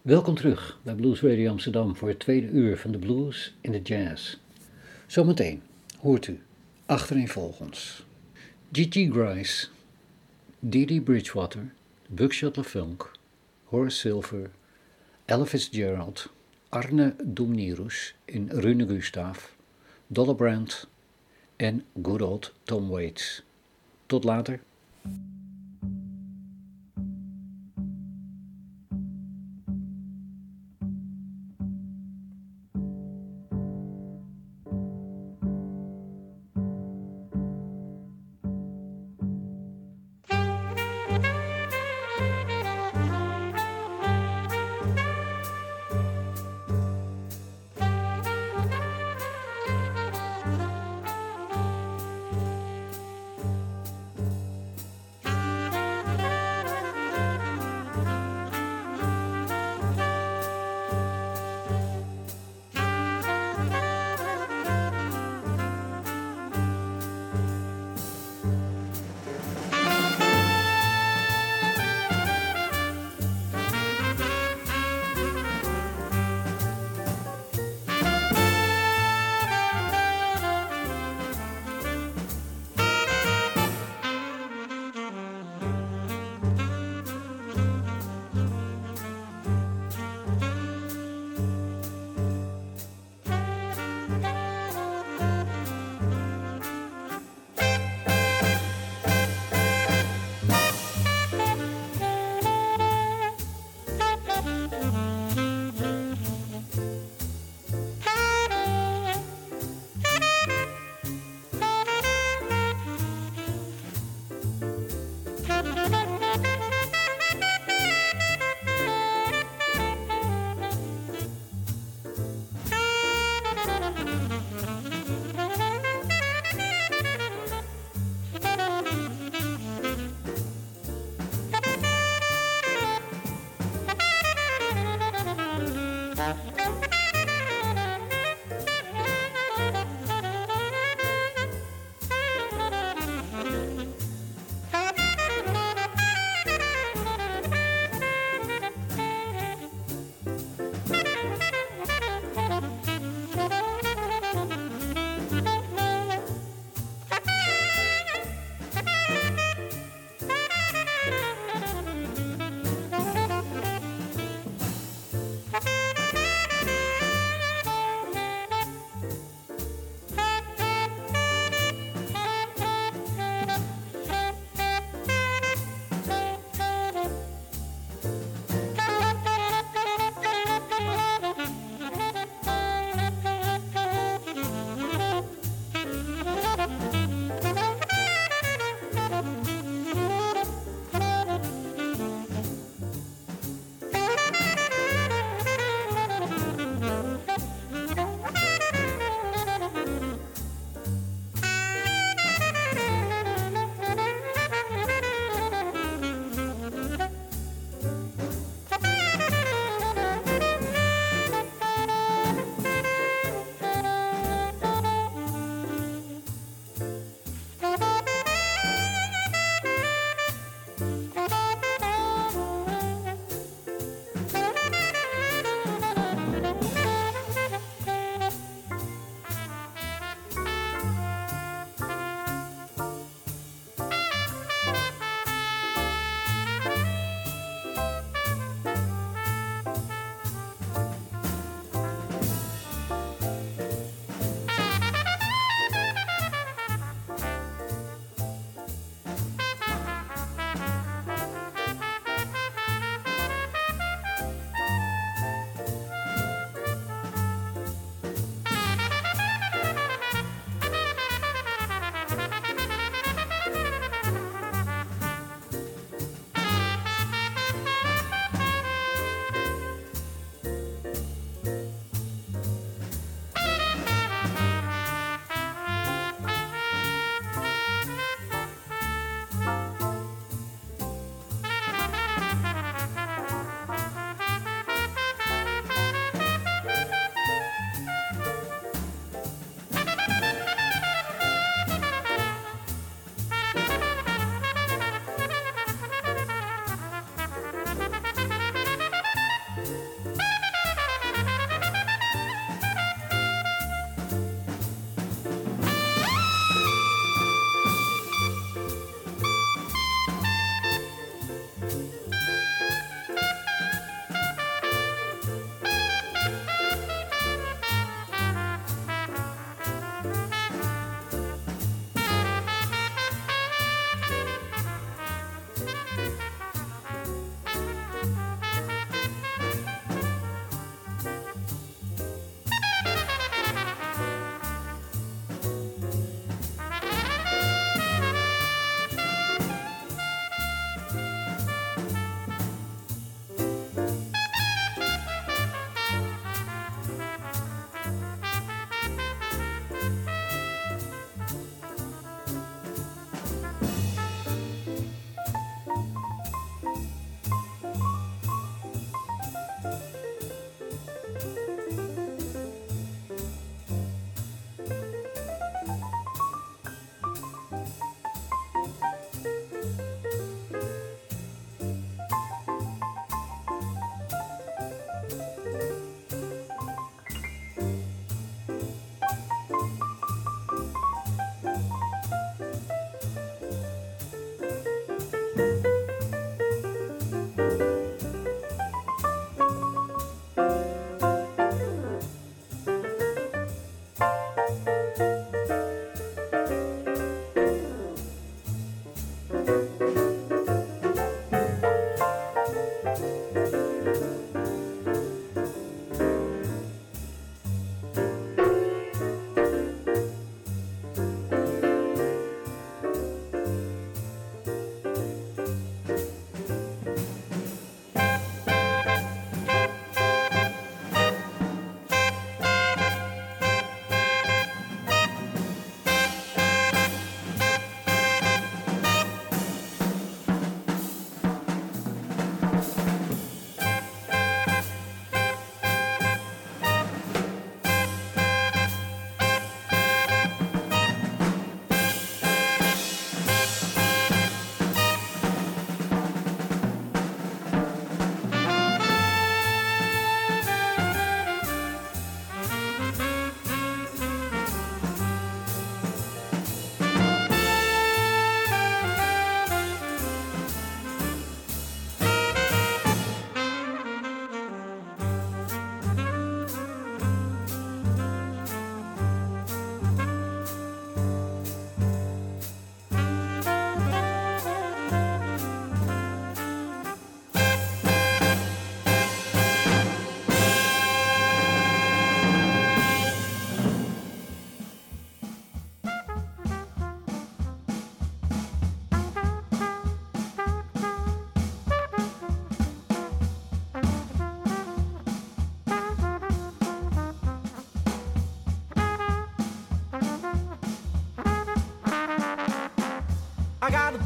Welkom terug bij Blues Radio Amsterdam voor het tweede uur van de blues en de jazz. Zometeen hoort u achtereenvolgens G.G. Grice, Dee Bridgewater, Buckshot LaFunk, Horace Silver, Ella Fitzgerald, Arne Domnirus in Rune Gustav, Dollar Brand en good old Tom Waits. Tot later.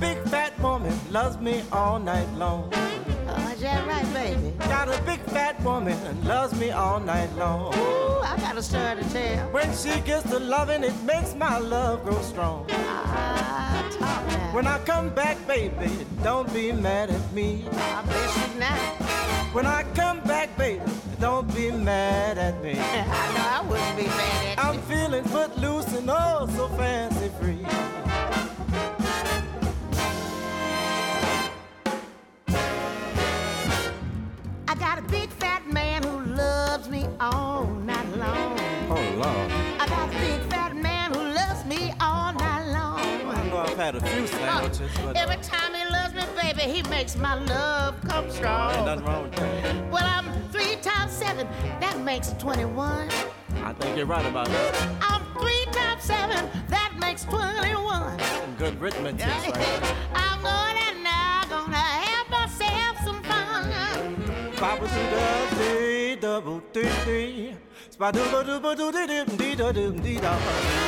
big fat woman, loves me all night long. Oh, is that right, baby? Got a big fat woman and loves me all night long. Ooh, I got a story to tell. When she gets to loving, it makes my love grow strong. Talk now. When I come back, baby, don't be mad at me. I bet she's not. When I come back, baby, don't be mad at me. I know I wouldn't be mad at you. I'm feeling footloose and oh so fancy free. I got a big fat man who loves me all night long. Oh, Lord. I got a big fat man who loves me all night long. I know I've had a few sandwiches, but Every time he loves me, baby, he makes my love come strong. ain't nothing wrong with that. Well, I'm 3 times 7, that makes 21. I think you're right about that. I'm 3 times 7, that makes 21. Some good arithmetic right there. I'm gonna now gonna have myself some fun. Papa do da dee double dee dee. Spa do ba do ba do dee dee dee da doo dee da.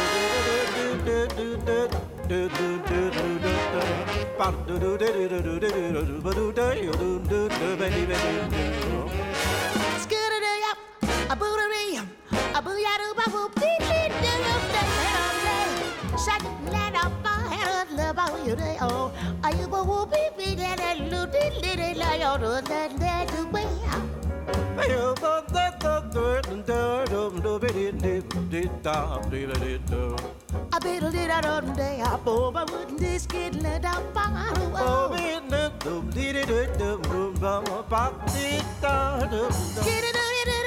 Ba do do dee dee doo doo dee doo ba do da yo do do do ba dee ba doo doo. Scooter up, a bootery, a booyah ba boop dee dee doo doo doo. Shut that up, I had a love about you day. Oh, are you a whoopee bee that doo dee dee dee la yo do that that do way. Yo do da da do do do do ba dee dee dee da dee ba dee doo. I bet a little day I bought my wooden disc and let out bottle. Oh, be doo doo dee dee doo doo doo ba ba dee da doo doo. Get it,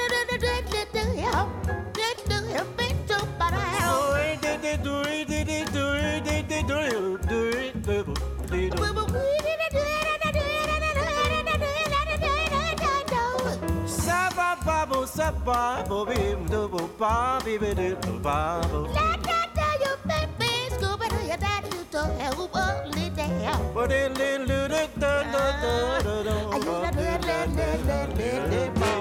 Oh, dee dee doo dee dee doo dee dee doo doo doo dee doo. Saba babo saba bo bim do bo ba bi bi do ba bo. Bo de le lu do do do do do do.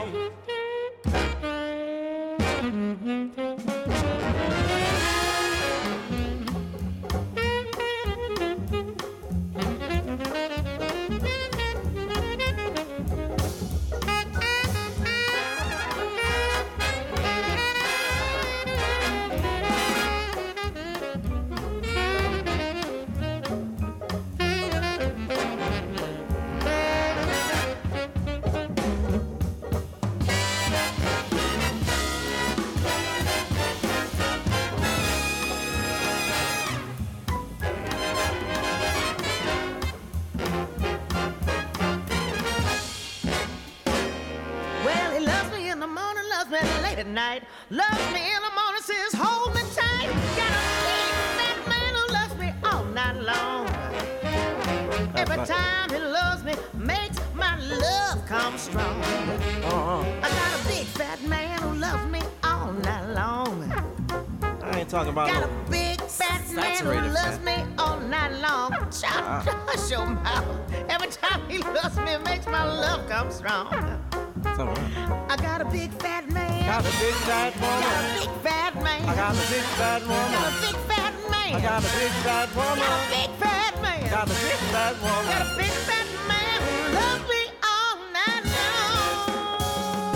At night, loves me in the morning, says hold me tight. Got a big fat man who loves me all night long. Every time he loves me, makes my love come strong. I got a big fat man who loves me all night long. I ain't talking about got a big fat man who loves me all night long. Shut your mouth. Every time he loves me, makes my love come strong. I got a big fat man. Got a big fat woman. Got a big fat man. I got a big fat woman. Got a big fat man. I got a big fat woman. Got a big fat man. Got a big fat woman. Got a big fat man who loves me all night long.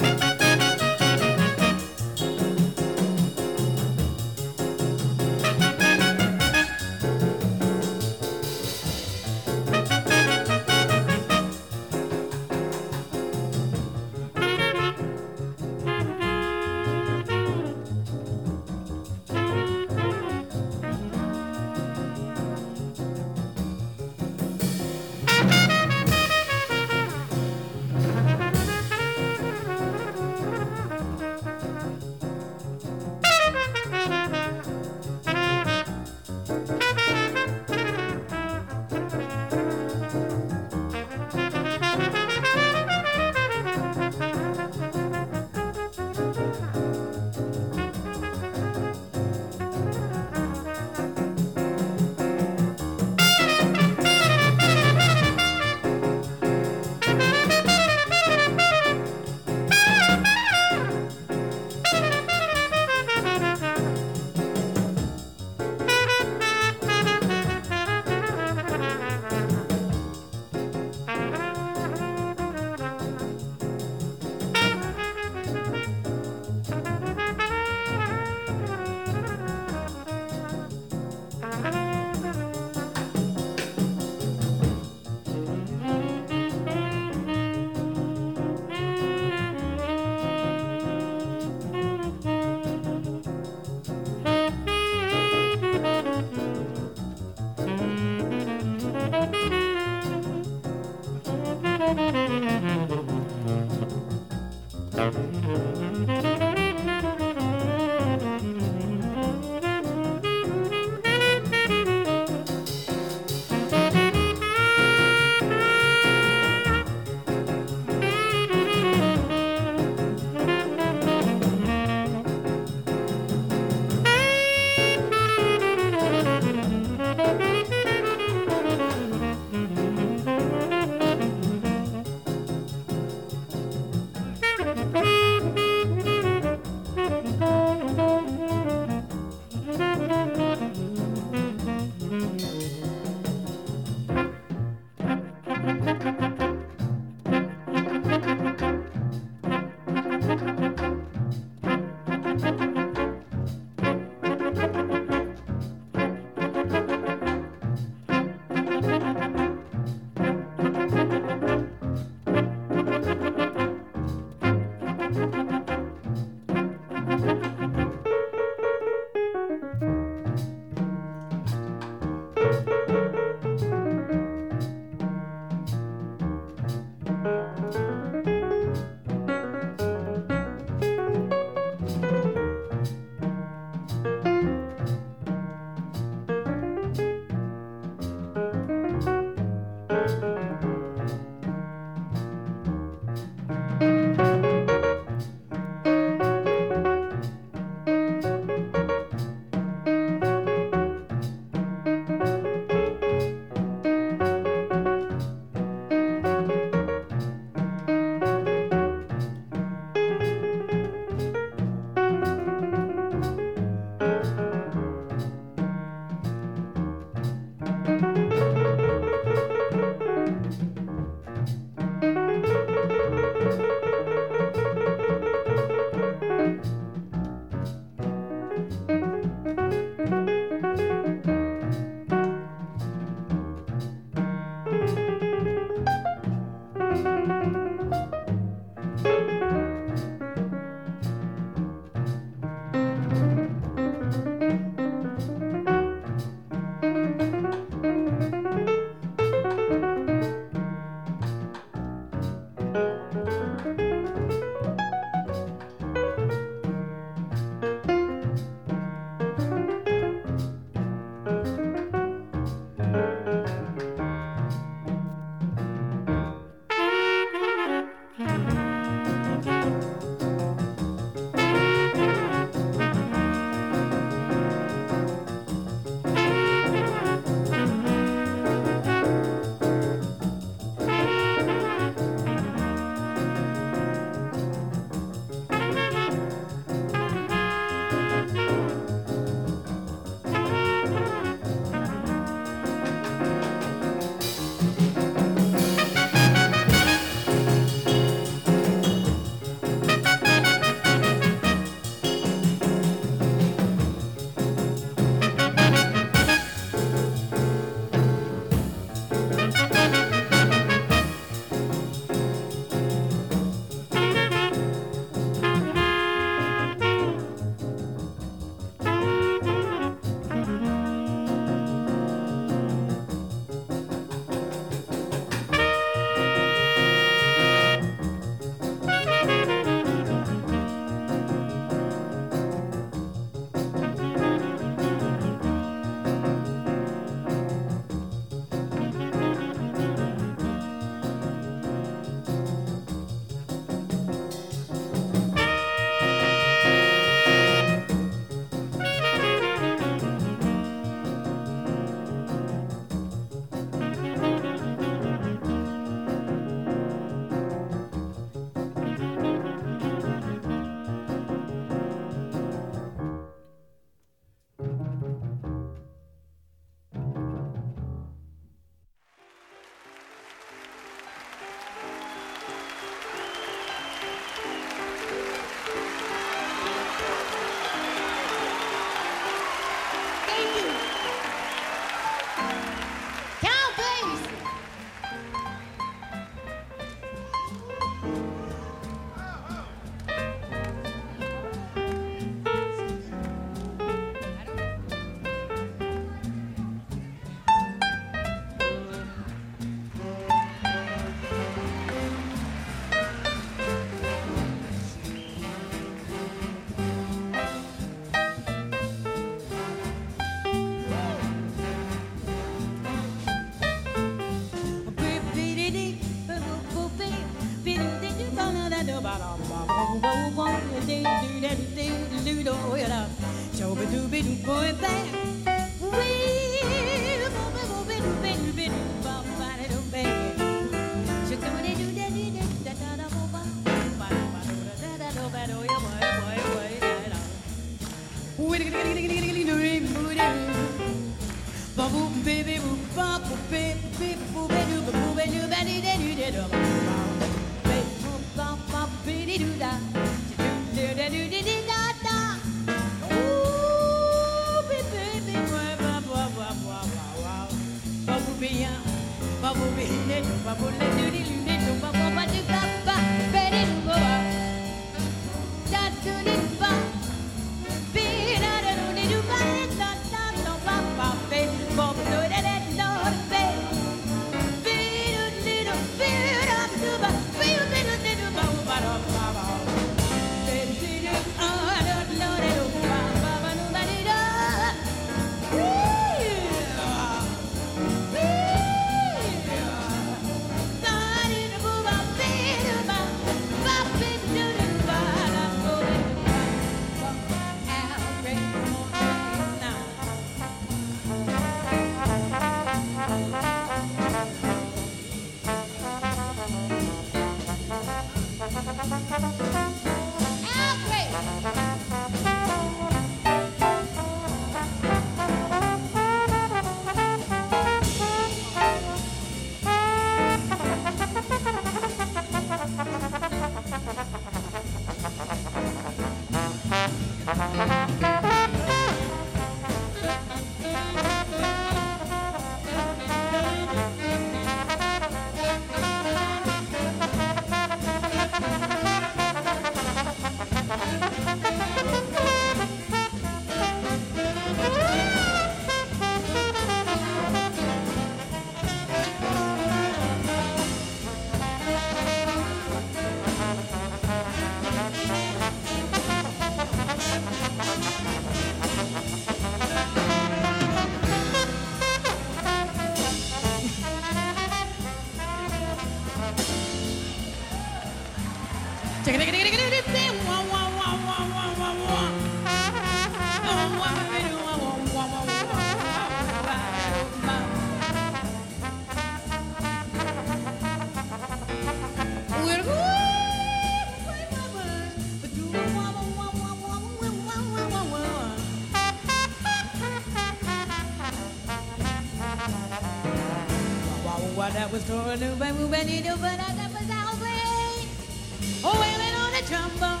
That was for a new baby, but that was our way. Oh, wailing on the trombone.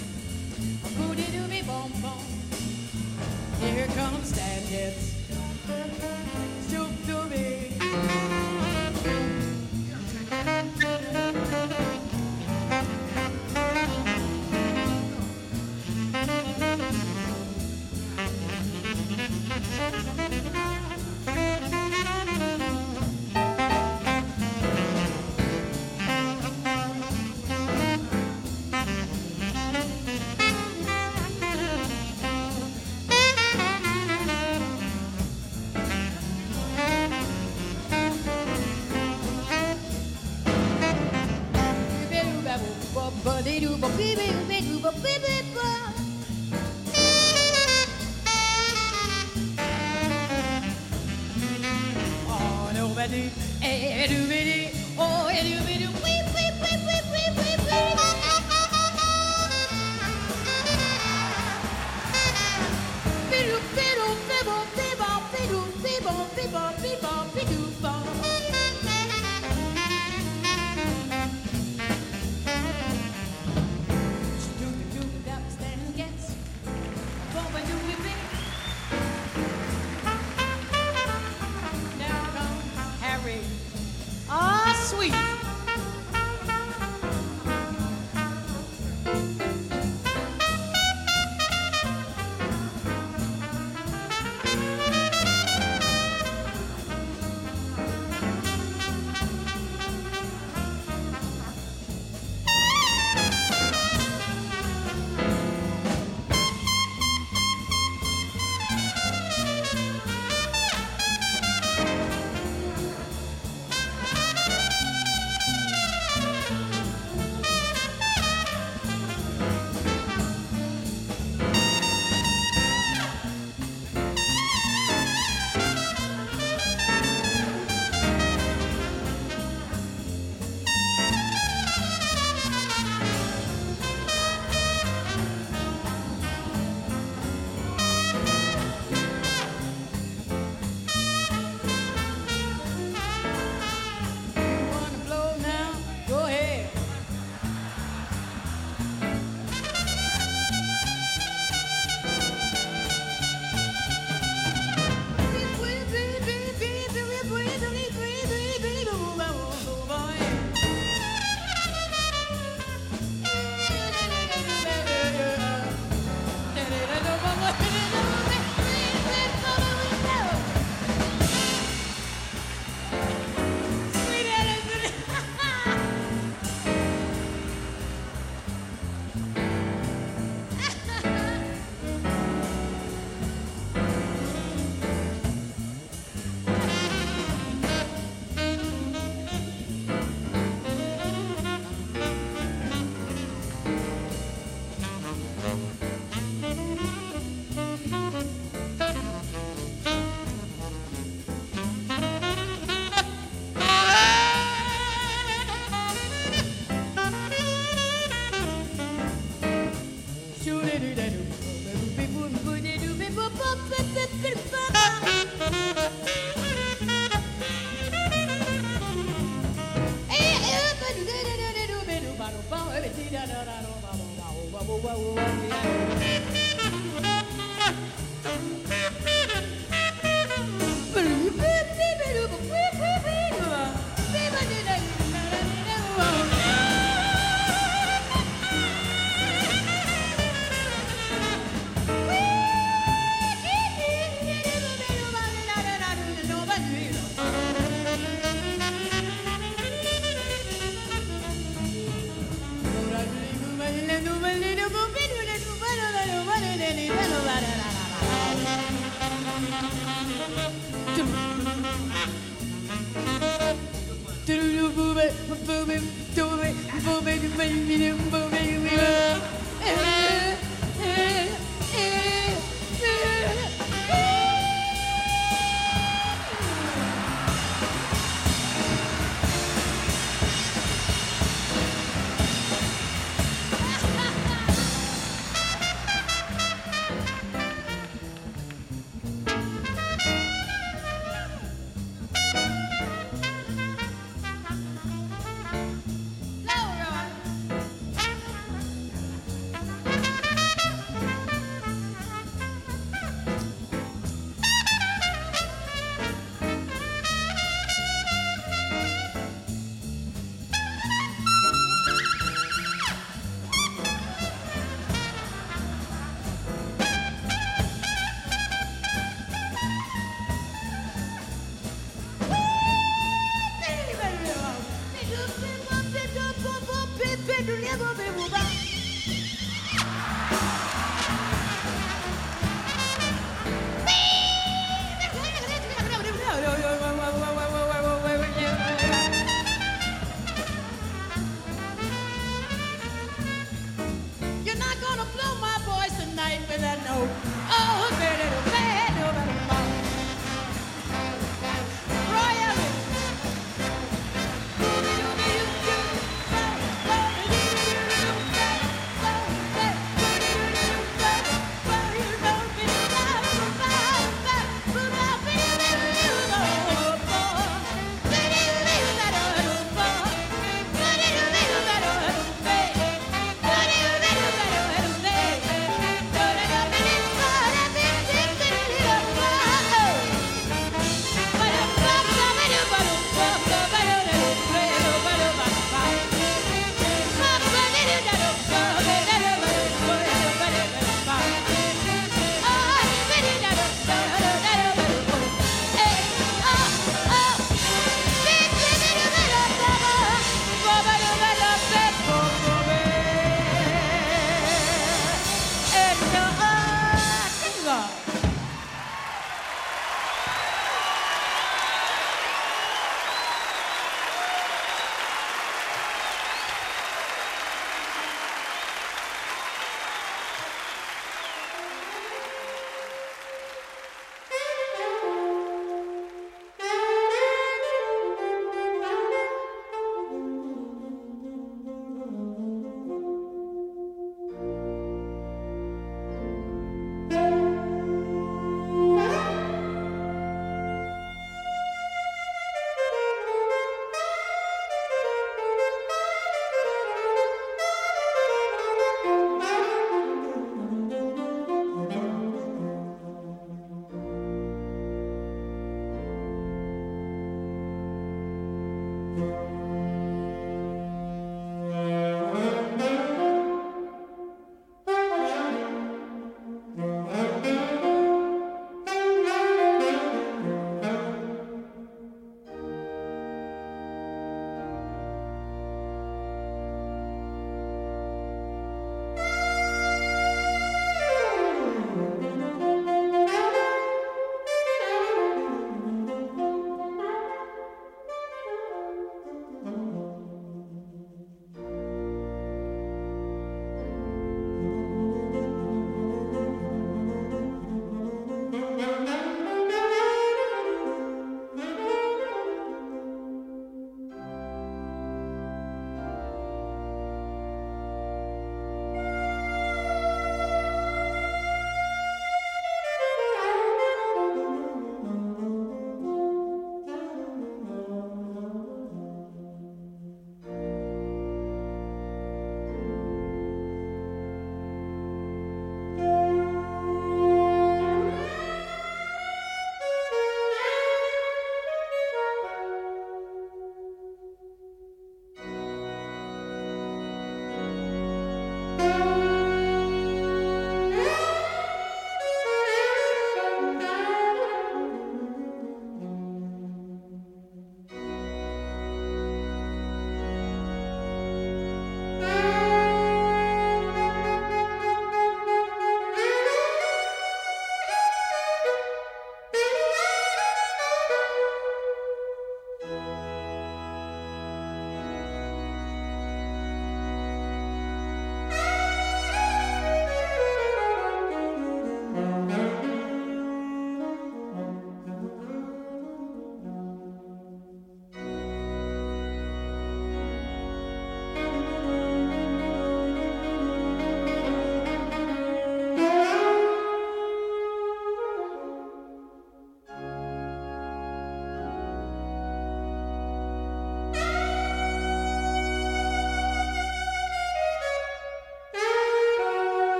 Booty do me boom boom. Here comes Stan Getz. Stoop to me. Oh, nobody, oh,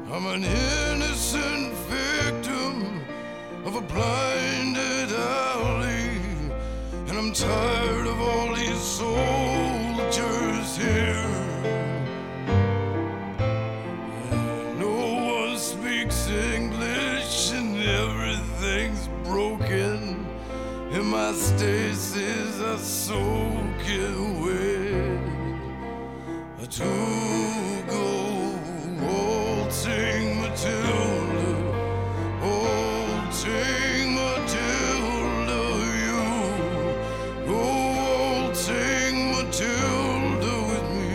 I'm an innocent victim of a blinded alley, and I'm tired of all these soldiers here. No one speaks English and everything's broken, and my stasis are soaking wet. To go waltzing Matilda, waltzing Matilda, you go waltzing Matilda with me.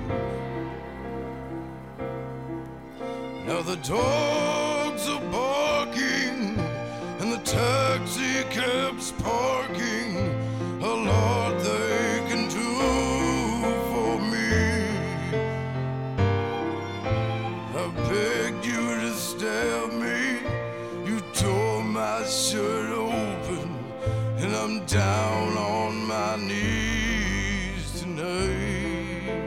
Now the dogs are barking and the taxi cab's parking. A lot they can do for me. I begged you to stab me, you tore my shirt open, and I'm down on my knees tonight.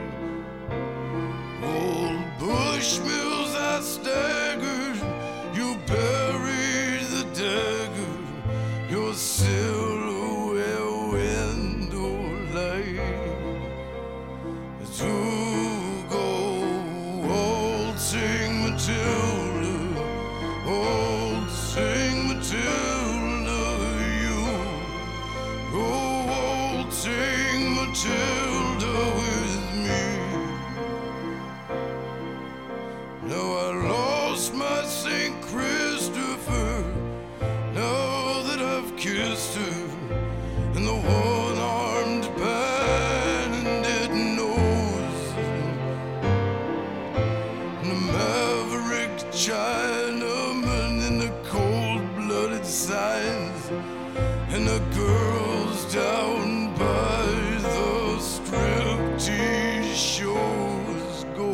Old Bushmills, I staggered, you buried the dagger, your silhouette window light. To go waltzing Matilda, waltzing Matilda, you go waltzing Matilda with me. Now I lost my St. Christopher, now that I've kissed her, and the one-armed bandit knows, and the maverick Chinaman and the cold-blooded signs, and the girls down by the striptease shows go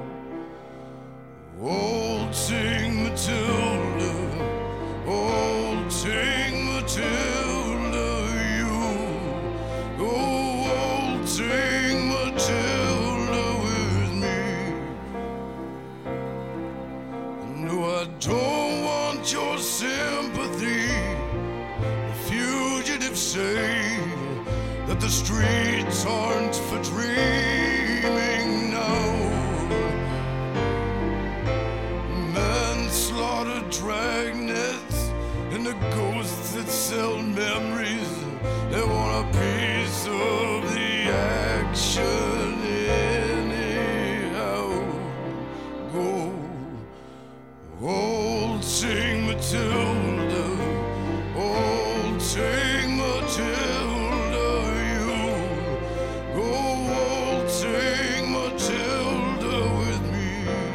waltzing Matilda, waltzing Matilda, you go waltzing Matilda with me. No, I don't want your sympathy. The fugitives say that the streets aren't for dreaming now. Manslaughter, dragnets, and the ghosts that sell memories. They want a piece of the action anyhow. Go waltzing Matilda, waltzing Matilda, you go waltzing Matilda with me.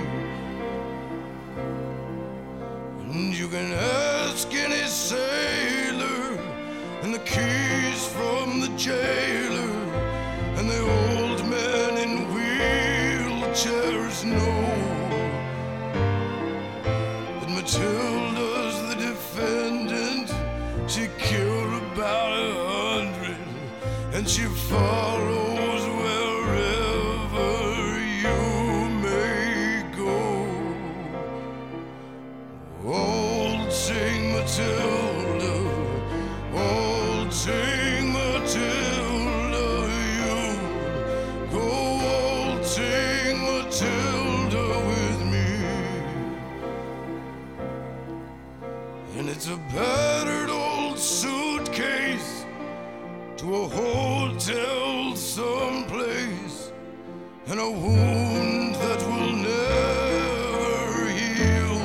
And you can ask any sailor, and the keys from the jailer, and the old men in wheelchairs know that Matilda's the defendant. She killed about 100, and she follows wherever you may go. Waltzing Matilda, waltzing Matilda, you go waltzing Matilda with me. And it's a battered old suitcase to a hotel someplace, and a wound that will never heal.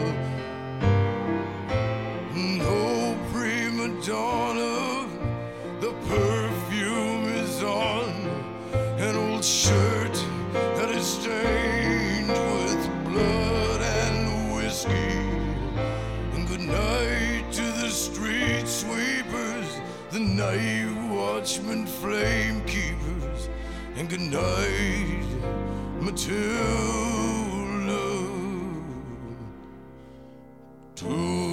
No prima donna, the perfume is on, an old shirt that is stained with blood and whiskey. And good night to the street sweepers, the night watchmen, flame keepers, and good night, Matilda, too.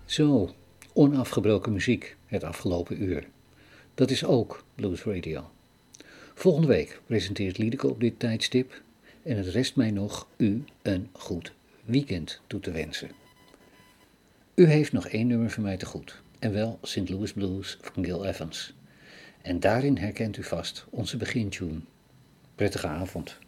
Zo, onafgebroken muziek het afgelopen uur. Dat is ook Blues Radio. Volgende week presenteert Liedeke op dit tijdstip en het rest mij nog u een goed weekend toe te wensen. U heeft nog 1 nummer van mij te goed, en wel St. Louis Blues van Gil Evans. En daarin herkent u vast onze begintune. Prettige avond.